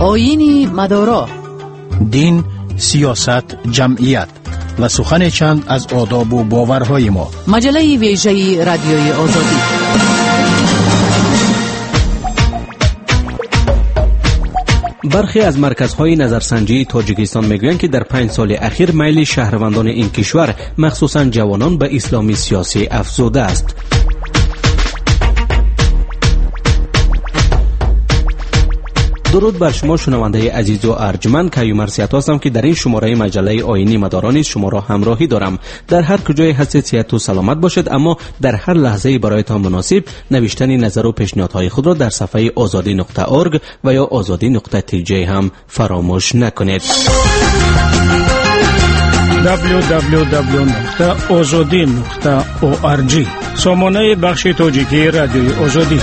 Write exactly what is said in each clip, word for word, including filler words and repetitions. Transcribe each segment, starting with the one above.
آیین مدارا، دین، سیاست، جمعیت و سخن چند از آداب و باورهای ما. مجله ویژه رادیوی آزادی. برخی از مرکزهای نظرسنجی تاجیکستان میگویند که در پنج سال اخیر میل شهروندان این کشور مخصوصاً جوانان به اسلامی سیاسی افزوده است. درود بر شما شنونده عزیز و ارجمند، کیومر سیات هستم که در این شماره مجله آیینی مدارا نیز شما را همراهی دارم. در هر کجای هستید صحت و سلامت باشید، اما در هر لحظه برایتان مناسب نوشتن نظر و پیشنهادهای خود را در صفحه آزادی نقطه اورگ و یا آزادی نقطه تی جی هم فراموش نکنید. دبلیو دبلیو دبلیو نقطه آزادی نقطه او ار جی سامانه بخش تاجیکی رادیوی آزادی.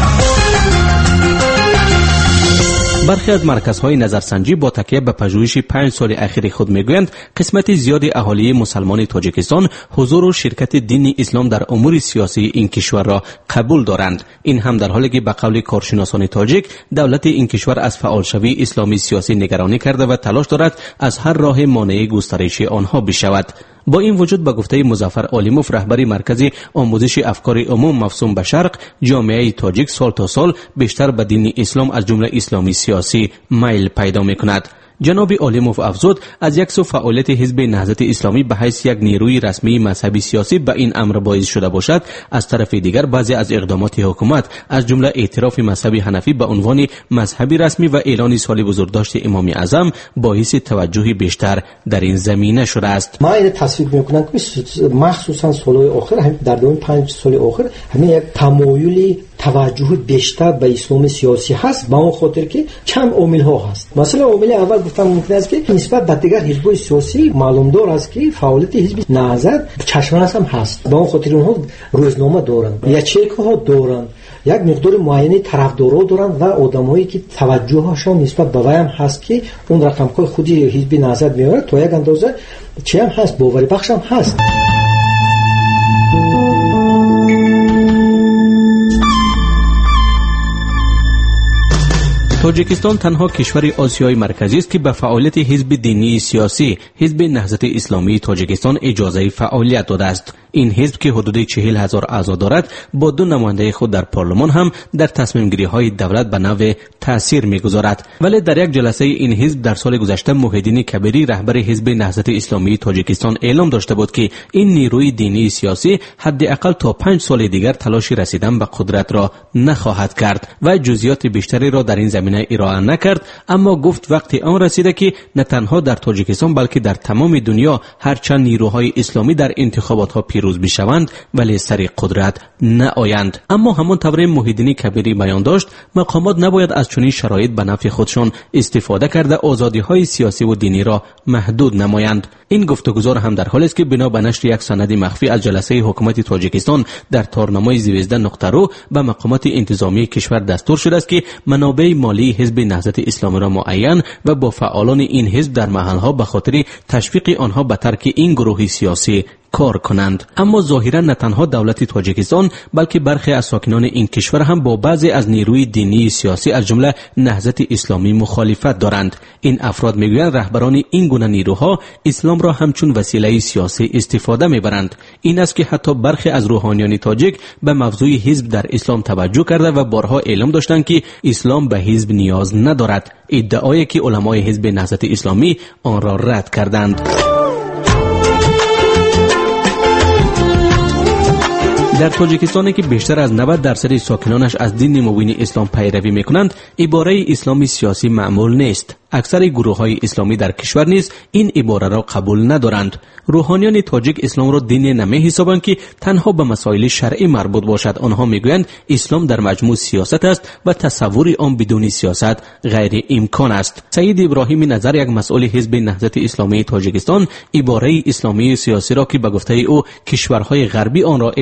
برخی از مرکزهای نظرسنجی با تکیه به پژوهش پنج سال اخیر خود میگویند قسمت زیادی اهالی مسلمان تاجیکستان حضور و شرکت دین اسلام در امور سیاسی این کشور را قبول دارند. این هم در حالی که به قول کارشناسان تاجیک دولت این کشور از فعالشوی اسلامی سیاسی نگرانی کرده و تلاش دارد از هر راه مانع گسترش آنها بشود. با این وجود به گفته مظفر عالیموف، رهبر مرکز آموزش افکار عموم مفهوم به شرق، جامعه تاجیک سال تا سال بیشتر به دین اسلام از جمله اسلامی سیاسی میل پیدا میکند. جناب عالیموف افزود از یک سو فعالیت حزب نهضت اسلامی به حیث یک نیروی رسمی مذهبی سیاسی به این امر باعث شده باشد، از طرف دیگر بعضی از اقدامات حکومت از جمله اعتراف مذهب حنفی به عنوان مذهبی رسمی و اعلان سال بزرگداشت امام اعظم باعث توجه بیشتر در این زمینه شده است. ما این تصویر میکنم که مخصوصا سالهای آخر هم در دوم پنج سال آخر همین یک تمایلی توجه بیشتر به اسلام سیاسی هست، به اون خاطر که چند عامل ها هست. مثلا عامل اول گفتم ممکن است که نسبت به دیگر حزب سیاسی معلوم دار است که فعالیت حزب نهضت چشمانش هم هست، به اون خاطر اونها روزنامه دارند، یچیک ها دارند، یک مقدار معینی طرفدارا دارند و آدمایی که توجهشون نسبت به وام هست که اون رقم‌های خودی حزب نهضت میاره تا یک اندازه چه هم هست، باوری بخش هم هست. تاجیکستان تنها کشور آسیای مرکزی است که به فعالیت حزب دینی سیاسی حزب نهضت اسلامی تاجیکستان اجازه فعالیت داده است. این حزب که حدود چهل هزار اعضا دارد با دو نماینده خود در پارلمان هم در تصمیم گیری های دولت به نوع تاثیر میگذارد. ولی در یک جلسه این حزب در سال گذشته محیدین کبیری رهبر حزب نهضت اسلامی تاجیکستان اعلام داشته بود که این نیروی دینی سیاسی حداقل تا پنج سال دیگر تلاش رسیدن به قدرت را نخواهد کرد و جزئیات بیشتری را در این زمینه ارائه نکرد، اما گفت وقت آن رسیده که نه تنها در تاجیکستان بلکه در تمام دنیا هرچند نیروهای اسلامی در انتخابات ها پیروز بشوند ولی سر قدرت نآیند. اما همان طور محیدین کبیری بیان داشت مقامات نباید از چنین شرایط به نفع خودشان استفاده کرده آزادی های سیاسی و دینی را محدود نمایند. این گفتگوزار هم در حالی است که بنا به نشر یک سند مخفی از جلسه حکومت تاجیکستان در تارنامه زویزده نقطه رو به مقامات انتظامی کشور دستور شده است که منابع مالی حزب نهضت اسلامی را معین و با فعالان این حزب در محلها به خاطر تشویق آنها به ترک این گروه سیاسی کار کنند. اما ظاهرا نه تنها دولت تاجیکستان بلکه برخی از ساکنان این کشور هم با بعضی از نیروی دینی سیاسی از جمله نهضت اسلامی مخالفت دارند. این افراد میگویند رهبران این گونه نیروها اسلام را همچون وسیله سیاسی استفاده میبرند. این است که حتی برخی از روحانیان تاجیک به موضوع حزب در اسلام توجه کرده و بارها اعلام داشتند که اسلام به حزب نیاز ندارد، ادعایی که علمای حزب نهضت اسلامی آن را رد کردند. در تاجیکستان که بیشتر از نود درصد ساکنانش از دین مبین اسلام پیروی میکنند، عباره اسلامی سیاسی معمول نیست. اکثر گروه‌های اسلامی در کشور نیز این عباره را قبول ندارند. روحانیان تاجیک اسلام را دین نمی حسابند که تنها به مسائل شرعی مربوط باشد. آنها میگویند اسلام در مجموع سیاست است و تصور آن بدون سیاست غیر امکان است. سید ابراهیم نظر، یک مسئول حزب نهضت اسلامی تاجیکستان، عباره اسلامی سیاسی را که به گفته او کشورهای غربی آن را ایجاد کرده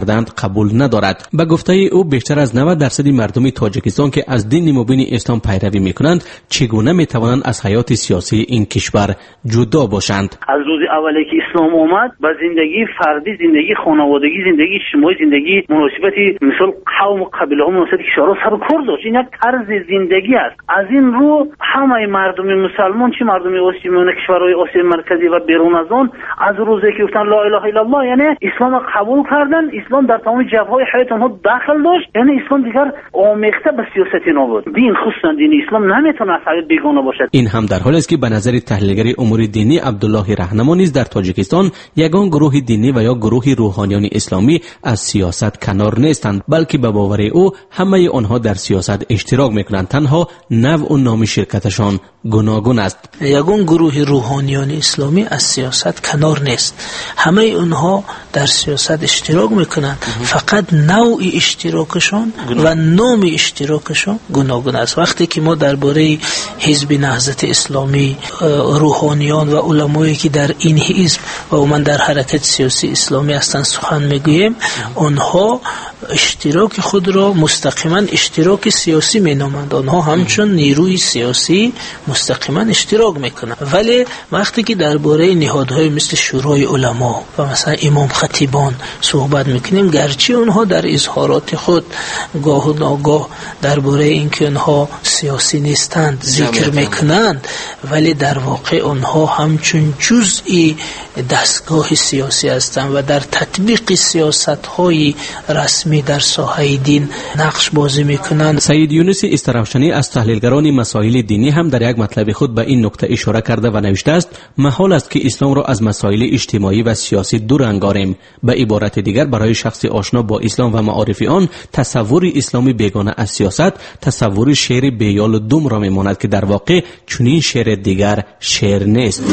کردند قبول ندارد. به گفته او بیشتر از نود درصد مردم تاجیکستان که از دین مبین اسلام پیروی میکنند چگونه میتوانند از حیات سیاسی این کشور جدا باشند؟ از روز اولی که اسلام اومد با زندگی فردی، زندگی خانوادگی، زندگی اجتماعی، زندگی مناسبتی مثل قوم و قبیله ها مناسبت کشورها سر کار داشت. این یک طرز زندگی است. از این رو همه مردم مسلمان، چه مردم آسیای کشورهای آسیای مرکزی و بیرون از آن، از روزی که گفتن لا اله الا الله یعنی اسلام قبول کردن، اسلام در تمام جبهه‌های حیات آنها داخل داشت، یعنی اسلام دیگر آمیخته به سیاست نبود. دین خصوصا دین اسلام نمیتونه از حیات بیگانه باشد. این هم در حالی است که به نظر تحلیلگر امور دینی عبدالله رهنما نیز در تاجیکستان یگان گروه دینی و یا گروه روحانیان اسلامی از سیاست کنار نیستند، بلکه به باور او همه آنها در سیاست اشتراک میکنند، تنها نوع و نام شرکتشان گوناگون است. یگان گروه روحانیان اسلامی از سیاست کنار نیست، همه اونها در سیاست اشتراک میکنند، فقط نوع اشتراکشان و نام اشتراکشان گوناگون است. وقتی که ما درباره حزب نهضت اسلامی، روحانیان و علمایی که در این حزب و من در حرکت سیاسی اسلامی هستند سخن میگوییم، آنها اشتراک خود را مستقیما اشتراک سیاسی مینامند، آنها همچون نیروی سیاسی مستقیما اشتراک میکنند. ولی وقتی که درباره نهادهای مثل شورای علما و مثلا امام خطیبان صحبت میکنیم، گرچه اونها در اظهارات خود گاه و ناگاه درباره اینکه اونها سیاسی نیستند ذکر میکنند، ولی در واقع اونها همچون جزئی دستگاه سیاسی هستند و در تطبیق سیاست‌های رسمی در ساحه دین نقش بازی میکنند. سید یونس استرافشانی از تحلیلگران مسائل دینی هم در یک مطلب خود به این نکته اشاره کرده و نوشته است: محال است که اسلام را از مسائل اجتماعی و سیاسی دور انگاریم. به عبارت دیگر برای شخص آشنا با اسلام و معارف آن، تصور اسلامی بیگانه از سیاست تصور شعر بیال و دم را میماند که در واقع چنین شعر دیگر شعر نیست.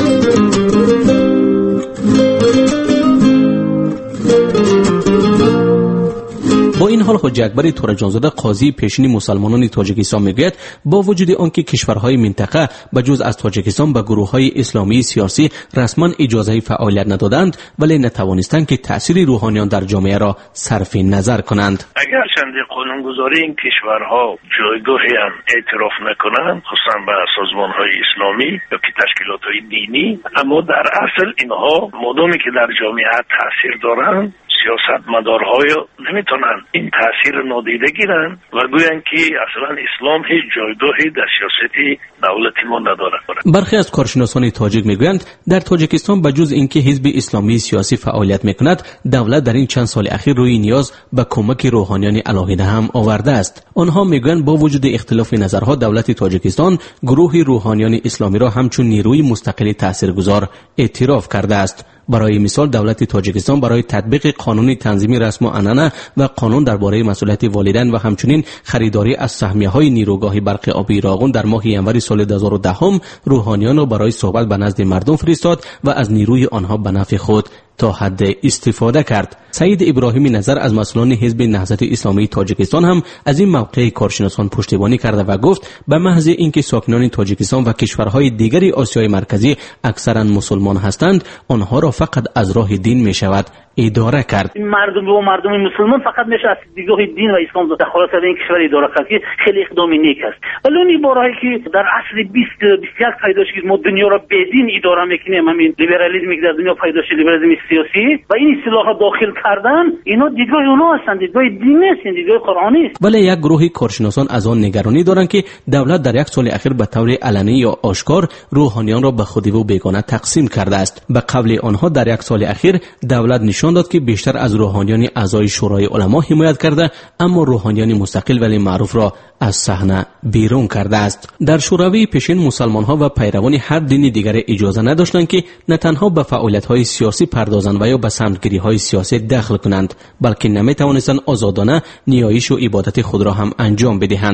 با این حال حاج اکبر تورجانزاده قاضی پیشین مسلمانان تاجیکستان میگوید با وجود آنکه کشورهای منطقه به جز از تاجیکستان به گروه‌های اسلامی سیاسی رسما اجازه فعالیت ندادند، ولی نتوانستند که تأثیر روحانیان در جامعه را صرف نظر کنند. اگر چند قانونگذاری این کشورها جایگاهی هم اعتراف نکنند، خصوصا به سازمان‌های اسلامی یا که تشکیلات‌های دینی، اما در اصل اینها مادامی که در جامعه تأثیر دارند، سیاست مدارهای نمیتونن این تاثیر نادیده گیرن و گوین که اصلا اسلام هیچ جایگاهی در سیاست دولتی ما نداره. برخی از کارشناسان تاجیک میگویند در تاجیکستان بجز اینکه حزب اسلامی سیاسی فعالیت میکند، دولت در این چند سال اخیر روی نیاز به کمک روحانیان علاهیده هم آورده است. آنها میگویند با وجود اختلاف نظرها دولت تاجیکستان گروه روحانیان اسلامی را همچون نیروی مستقل تاثیرگذار اعتراف کرده است. برای مثال دولت تاجیکستان برای تطبیق قانون تنظیم رسم و عنعنه و قانون درباره مسئولیت والدین و همچنین خریداری از سهمیه‌های نیروگاه برق آبی راغون در ماه ینوری سال دو هزار و ده روحانیان را برای صحبت به نزد مردم فرستاد و از نیروی آنها به نفع خود تا حد استفاده کرد. سید ابراهیمی نظر از مسئولان حزب نهضت اسلامی تاجیکستان هم از این موقع کارشناسان پشتیبانی کرده و گفت به محض اینکه ساکنان تاجیکستان و کشورهای دیگری آسیای مرکزی اکثرا مسلمان هستند، آنها را فقط از راه دین می شود اداره کرد. مردم و مردم مسلمان فقط میشه از دیدگاه دین و اسلام در خلاص این کشور اداره کرد که خیلی اقدام نیک است. ولی اون عبارهایی که در عصر بیست بیست و یک پیدا شد ما دنیا را بدین اداره میکنیم، همین لیبرالیسمی که در دنیا پیدا شد، لیبرالیسم سیاسی و این اصطلاح را داخل کردن، اینا دیدگاه اونها هستند، دیدگاه دین نیست، دیدگاه قرآنی است. ولی یک گروه کارشناسان از آن نگرانی دارند که دولت در یک سال اخیر به طور علنی یا آشکار روحانیان را به خودی و بیگانه تقسیم کرده است. به قول آنها در یک سال اخیر دولت نشان داد که بیشتر از روحانیان اعضای شورای علما حمایت کرده، اما روحانیان مستقل ولی معروف را از صحنه بیرون کرده است. در شوروی پیشین مسلمان‌ها و پیروان هر دین دیگر اجازه نداشتند که نه تنها به فعالیت‌های سیاسی پردازند و یا به سمتگیری‌های سیاسی دخل کنند، بلکه نمی‌توانستند آزادانه نیایش و عبادت خود را هم انجام بدهند.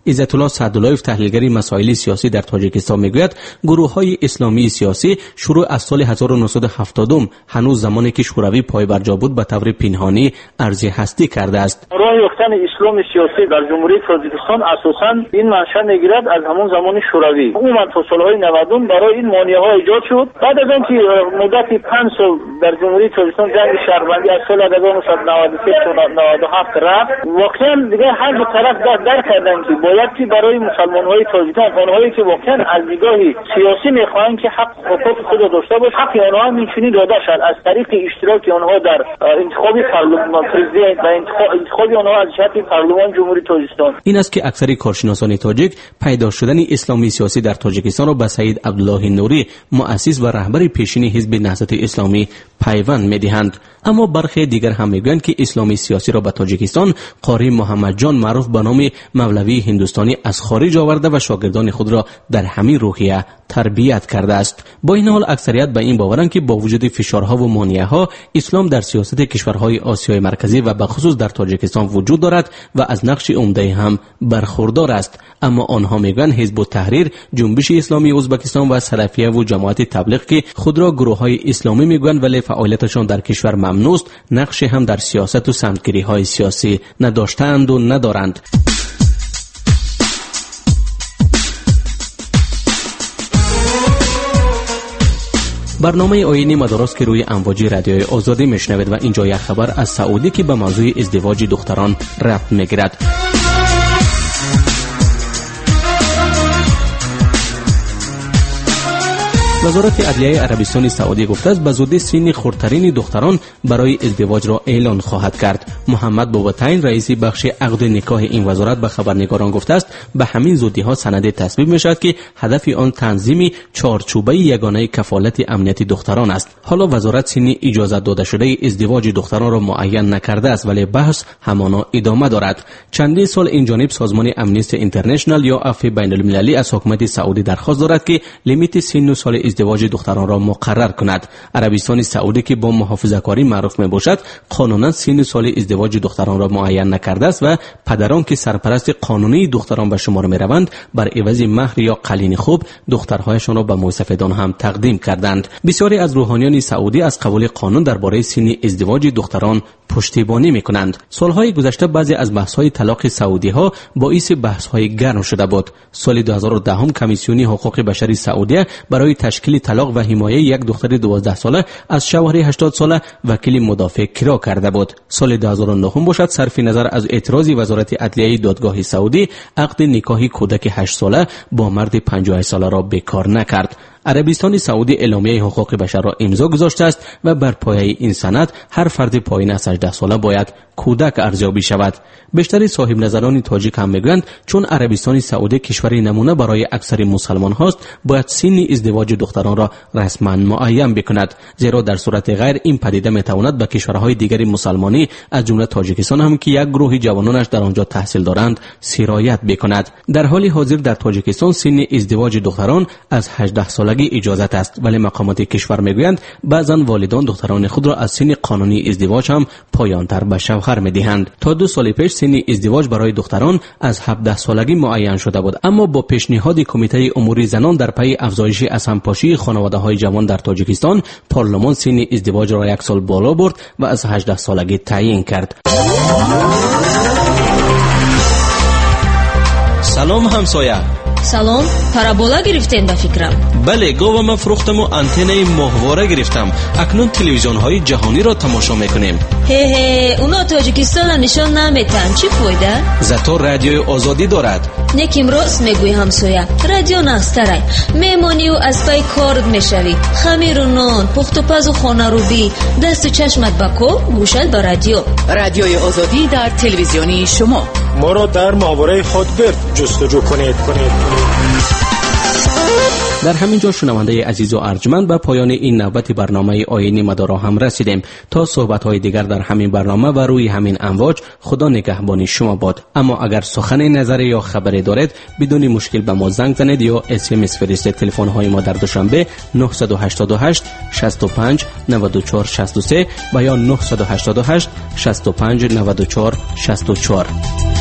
عزت الله سعداللهیف تحلیلگر مسائل سیاسی در تاجیکستان میگوید گروه‌های اسلامی سیاسی شروع از سال هزار و نهصد و هفتاد هنوز زمانی که شوروی پای بر جا بود به طور پنهانی ارز هستی کرده است. راه یافتن اسلام سیاسی در جمهوری تاجیکستان اساساً این منشأ میگیرد از همون زمان شوروی. عموما تا سالهای نود برای این مانع‌ها ایجاد شد. بعد از اینکه مدت پنج سال در جمهوری تاجیکستان جنگ شهروندی از سال هزار و نهصد و نود و سه تا نود و هفت رفت، واقعا دیگه هر دو طرف در کردن که باید که برای مسلمان‌های تاجیکستان، آنهایی که واقعا از نگاه سیاسی می‌خواهند که حق حقوق خود را داشته باشه، حق آنها می‌تونه داده شود از طریق اشتراک آنها در انتخاب پارلمان، پرزیدنت و انتخاب آنها از جهت پارلمان جمهوری تاجیکستان. این است که اکثر کارشناسان تاجیک پیدا شدن اسلامی سیاسی در تاجیکستان را به سید عبدالله نوری، مؤسس و رهبر پیشین حزب نهضت اسلامی پیوند می‌دهند. اما برخی دیگر هم میگویند که اسلامی سیاسی را به تاجیکستان قاری محمد جان معروف به نام مولوی هندوستانی از خارج آورده و شاگردان خود را در همین روحیه تربیت کرده است. با این حال اکثریت به این باورند که با وجود فشارها و مانعها اسلام در سیاست کشورهای آسیای مرکزی و به خصوص در تاجیکستان وجود دارد و از نقش عمده هم برخوردار است. اما آنها میگویند حزب التحریر، جنبش اسلامی ازبکستان و سلفیه و جماعت تبلیغ که خود را گروه‌های اسلامی میگویند ولی فعالیتشان در کشور ممنوع است، نقش هم در سیاست و سمتگیری‌های سیاسی نداشتند و ندارند. برنامه آیینی مدارس که روی امواج رادیوی آزادی میشنوید و اینجا یک خبر از سعودی که به موضوع ازدواج دختران ربط میگیرد. وزارت عدلیه عربستان سعودی گفته است به زودی سن خردترین دختران برای ازدواج را اعلان خواهد کرد. محمد بابتین رئیس بخش عقد نکاح این وزارت به خبرنگاران گفته است به همین زودی ها سند تصویب می شود که هدف آن تنظیم چارچوبه یگانه کفالت امنیت دختران است. حالا وزارت سن اجازه داده شده ازدواج دختران را معین نکرده است ولی بحث همانا ادامه دارد. چندین سال این جانب سازمان امنیستی اینترنشنال یا عفو بین المللی از حکومت سعودی درخواست دارد که لیمیت سن و سال ازدواج دختران را مقرر کند. عربستان سعودی که با محافظه‌کاری معروف میباشد قانونا سن سال ازدواج دختران را معین نکرده است و پدران که سرپرست قانونی دختران به شمار میروند بر عوض مهر یا قلین خوب دخترهایشان را به موسفدان هم تقدیم کردند. بسیاری از روحانیان سعودی از قبول قانون درباره سن ازدواج دختران پشتیبانی میکنند. سالهای گذشته بعضی از بحث‌های طلاق سعودی ها باعث بحث‌های گرم شده بود. سال دو هزار و ده کمیسیون حقوق بشری سعودی برای تشکیل طلاق و حمایه یک دختر دوازده ساله از شوهر هشتاد ساله وکیل مدافع کرا کرده بود. سال دو هزار و نه باشد صرف نظر از اعتراض وزارت عدلیه دادگاه سعودی عقد نکاح کودک هشت ساله با مرد پنجاه و هشت ساله را بکار نکرد. عربستان سعودی اعلامیه حقوق بشر را امضا گذاشته است و بر پایه این سند هر فرد پایین از هجده ساله باید کودک ارزیابی شود. بیشتر صاحب نظران تاجیک هم میگویند چون عربستان سعودی کشوری نمونه برای اکثر مسلمان هاست باید سن ازدواج دختران را رسما معین بکند، زیرا در صورت غیر این پدیده میتواند به کشورهای دیگر مسلمانی از جمله تاجیکستان هم که یک گروه جوانانش در آنجا تحصیل دارند سرایت بکند. در حال حاضر در تاجیکستان سن ازدواج دختران از هجده سالگی اجازت است ولی مقامات کشور میگویند بعضا والدان دختران خود را از سن قانونی ازدواج هم پایانتر به شوهر میدهند. تا دو سال پیش سن ازدواج برای دختران از هفده سالگی معین شده بود، اما با پیشنهاد کمیته امور زنان در پی افزایش اسهم‌پاشی خانواده‌های جوان در تاجیکستان پارلمان سن ازدواج را یک سال بالا برد و از هجده سالگی تعیین کرد. سلام همسایه. سلام، پارابولا گرفتین با فکرم؟ بله، گاوم فروختم و آنتنای ماهواره گرفتم. اکنون تلویزیون های جهانی را تماشا میکنیم. هی هی، اونا تاجیکستان نشان نمیتن، چی فایده؟ زیرا رادیوی آزادی دارد. نکیم راست میگوی همسایه، رادیو نستره میمونی و از پای کارت میشوی، خمیر و نان، پخت و پز و خانه رو بی، دست و چشمت بکو، گوشت با رادیو. رادیوی آزادی در تلویزیونی شما. ما را در ماهواره خودگرد جستجو کنید کنید در همین جا شنونده عزیز و ارجمند به پایان این نوبت برنامه آیینی مدارا هم رسیدیم. تا صحبت‌های دیگر در همین برنامه و روی همین امواج، خدا نگهبانی شما باد. اما اگر سخن نظری یا خبری دارید بدون مشکل به ما زنگ زنید یا اس ام اس فرستید. تلفن‌های ما در دوشنبه نه هشت هشت شصت و پنج نود و چهار شصت و سه و یا نه هشت هشت شصت و پنج نود و چهار شصت و چهار.